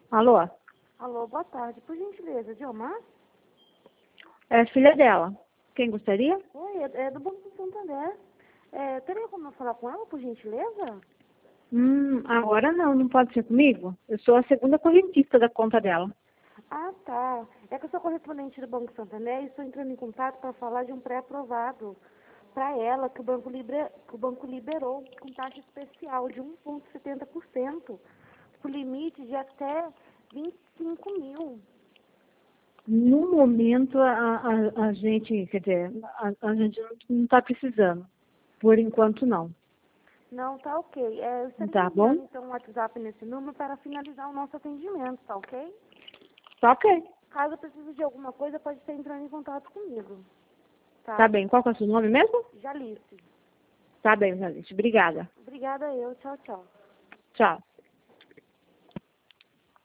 Alô? Alô, boa tarde. Por gentileza, Diomar? É filha dela. Quem gostaria? Oi, é do Banco Santander. Teria como eu falar com ela, por gentileza? Agora não pode ser comigo. Eu sou a segunda correntista da conta dela. Ah, tá. É que eu sou correspondente do Banco Santander e estou entrando em contato para falar de um pré-aprovado para ela que o banco liberou com taxa especial de 1,70%, com limite de até 25 mil. No momento, a gente, quer dizer, a gente não está precisando. Por enquanto, não. Não, tá ok. Eu estaria Tá enviando bom? então um WhatsApp nesse número para finalizar o nosso atendimento, tá ok? Tá ok. Caso precise de alguma coisa, pode estar entrando em contato comigo. Tá Tá? bem. Qual que é o seu nome mesmo? Jalice. Tá bem, Jalice. Obrigada. Obrigada eu. Tchau, tchau. Tchau.